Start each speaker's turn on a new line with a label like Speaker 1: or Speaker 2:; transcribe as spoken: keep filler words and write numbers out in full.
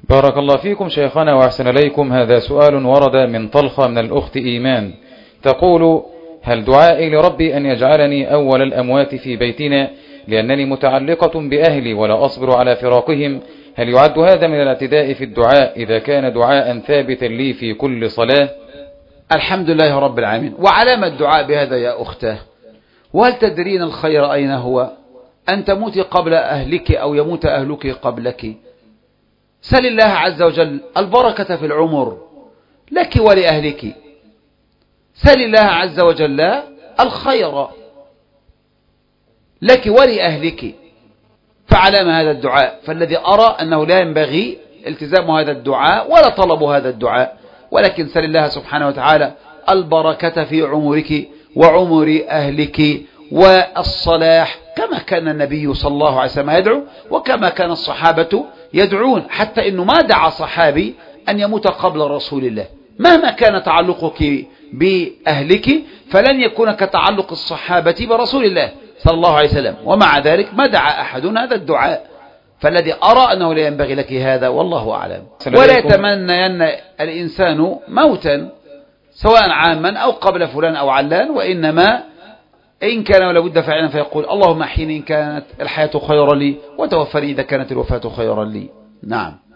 Speaker 1: بارك الله فيكم شيخنا وأحسن إليكم. هذا سؤال ورد من طلخة من الأخت إيمان، تقول: هل دعائي لربي أن يجعلني أول الأموات في بيتنا لأنني متعلقة بأهلي ولا أصبر على فراقهم، هل يعد هذا من الاعتداء في الدعاء إذا كان دعاء ثابتا لي في كل صلاة؟
Speaker 2: الحمد لله رب العالمين. وعلامة الدعاء بهذا يا أخته، وهل تدرين الخير أين هو؟ أن تموتي قبل أهلك أو يموت أهلك قبلك. سل الله عز وجل البركة في العمر لك ولأهلك، سل الله عز وجل الخير لك ولأهلك، فعلام هذا الدعاء. فالذي أرى أنه لا ينبغي التزام هذا الدعاء ولا طلب هذا الدعاء، ولكن سل الله سبحانه وتعالى البركة في عمرك وعمر أهلك والصلاح، كما كان النبي صلى الله عليه وسلم يدعو وكما كان الصحابة يدعون، حتى إنه ما دعا صحابي أن يموت قبل رسول الله. مهما كان تعلقك بأهلك فلن يكون كتعلق الصحابة برسول الله صلى الله عليه وسلم، ومع ذلك ما دعا أحد هذا الدعاء. فالذي أرى أنه لا ينبغي لك هذا والله أعلم. ولا يتمنى أن الإنسان موتا سواء عاما أو قبل فلان أو علان، وإنما إن كان ولا بد فعلا فيقول: اللهم أحيني إن كانت الحياة خيرا لي وتوفني إذا كانت الوفاة خيرا لي. نعم.